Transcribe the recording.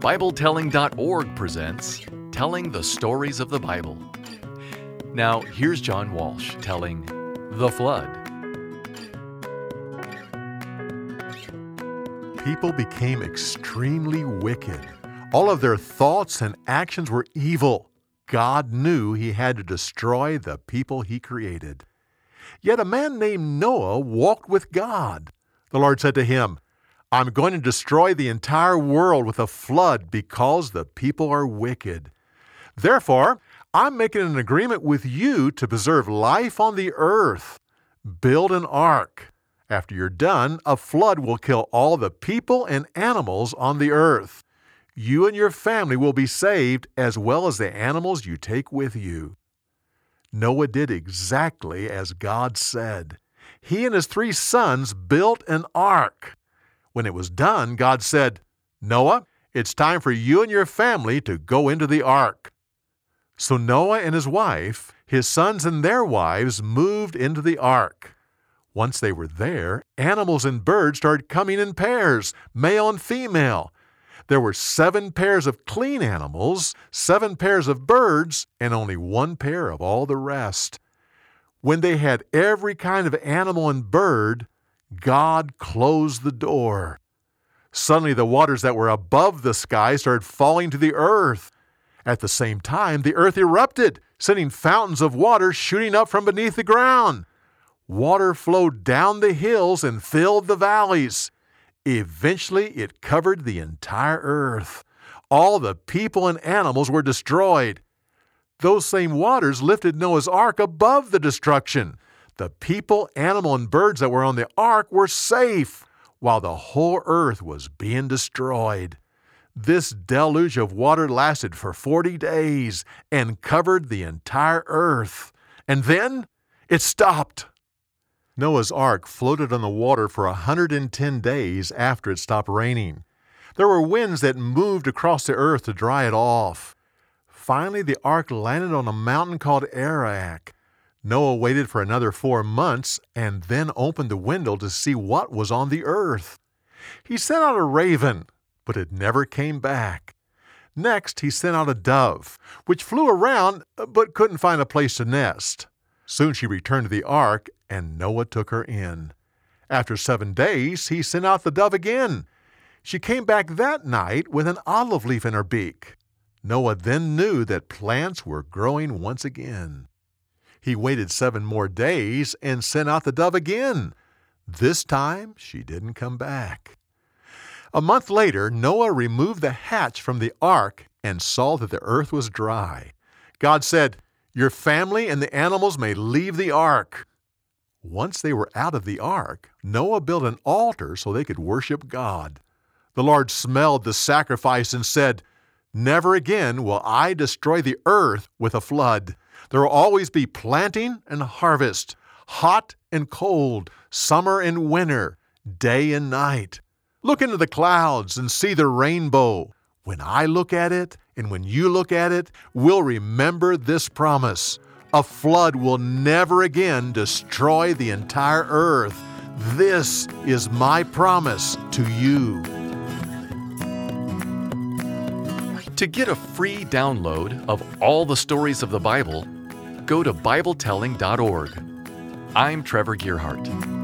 BibleTelling.org presents Telling the Stories of the Bible. Now, here's John Walsh telling The Flood. People became extremely wicked. All of their thoughts and actions were evil. God knew He had to destroy the people He created. Yet a man named Noah walked with God. The Lord said to him, "I'm going to destroy the entire world with a flood because the people are wicked. Therefore, I'm making an agreement with you to preserve life on the earth. Build an ark. After you're done, a flood will kill all the people and animals on the earth. You and your family will be saved, as well as the animals you take with you." Noah did exactly as God said. He and his 3 sons built an ark. When it was done, God said, "Noah, it's time for you and your family to go into the ark." So Noah and his wife, his sons and their wives moved into the ark. Once they were there, animals and birds started coming in pairs, male and female. There were 7 pairs of clean animals, 7 pairs of birds, and only 1 pair of all the rest. When they had every kind of animal and bird, God closed the door. Suddenly the waters that were above the sky started falling to the earth. At the same time, the earth erupted, sending fountains of water shooting up from beneath the ground. Water flowed down the hills and filled the valleys. Eventually, it covered the entire earth. All the people and animals were destroyed. Those same waters lifted Noah's ark above the destruction. The people, animal, and birds that were on the ark were safe, while the whole earth was being destroyed. This deluge of water lasted for 40 days and covered the entire earth. And then it stopped. Noah's ark floated on the water for 110 days after it stopped raining. There were winds that moved across the earth to dry it off. Finally, the ark landed on a mountain called Ararat. Noah waited for another 4 months and then opened the window to see what was on the earth. He sent out a raven, but it never came back. Next, he sent out a dove, which flew around but couldn't find a place to nest. Soon she returned to the ark, and Noah took her in. After 7 days, he sent out the dove again. She came back that night with an olive leaf in her beak. Noah then knew that plants were growing once again. He waited 7 more days and sent out the dove again. This time, she didn't come back. A month later, Noah removed the hatch from the ark and saw that the earth was dry. God said, "Your family and the animals may leave the ark." Once they were out of the ark, Noah built an altar so they could worship God. The Lord smelled the sacrifice and said, "Never again will I destroy the earth with a flood. There will always be planting and harvest, hot and cold, summer and winter, day and night. Look into the clouds and see the rainbow. When I look at it and when you look at it, we'll remember this promise. A flood will never again destroy the entire earth. This is my promise to you." To get a free download of all the stories of the Bible, go to BibleTelling.org. I'm Trevor Gearhart.